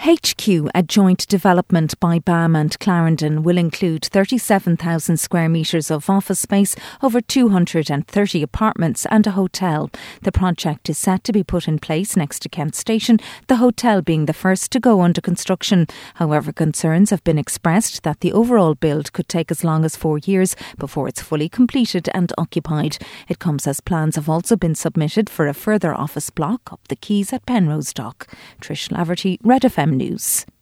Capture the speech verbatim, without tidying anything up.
H Q, a joint development by B A M and Clarendon, will include thirty-seven thousand square metres of office space, over two hundred thirty apartments and a hotel. The project is set to be put in place next to Kent Station, the hotel being the first to go under construction. However, concerns have been expressed that the overall build could take as long as four years before it's fully completed and occupied. It comes as plans have also been submitted for a further office block up the quays at Penrose Dock. Trish Laverty, Red F M News.